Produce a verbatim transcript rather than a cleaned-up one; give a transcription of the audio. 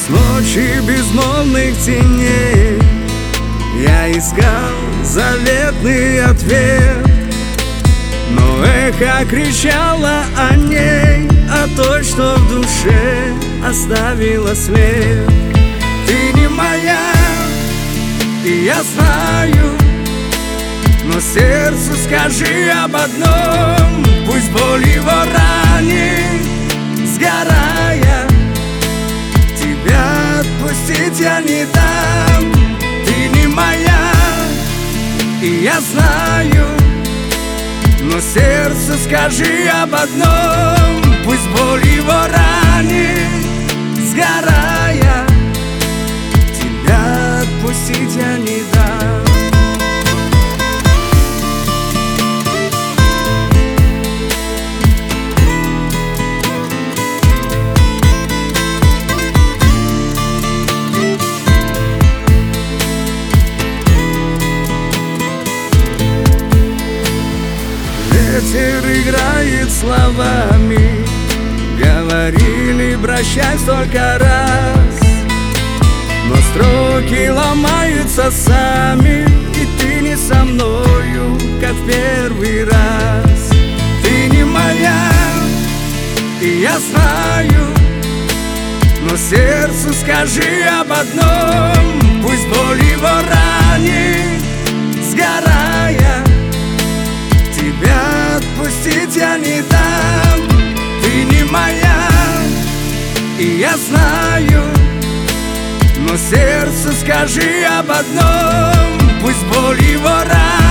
С ночи безмолвных теней я искал заветный ответ, но эхо кричало о ней, о той, что в душе оставила след. Ты не моя, и я знаю, но сердцу скажи об одном: пусть боль его ранит, сгорая, тебя отпустить я не дам. Ты не моя, и я знаю, но сердцу скажи об одном: пусть боль его ранит, сгорая, тебя отпустить я не дам. Ветер играет словами, говорили прощай столько раз, но строки ломаются сами, и ты не со мною, как в первый раз. Ты не моя, и я знаю, но сердцу скажи об одном: пусть боль его ранит, сгорая, тебя отпустить я не дам. Ты не моя, и я знаю, но сердцу скажи об одном: пусть боль его ранит,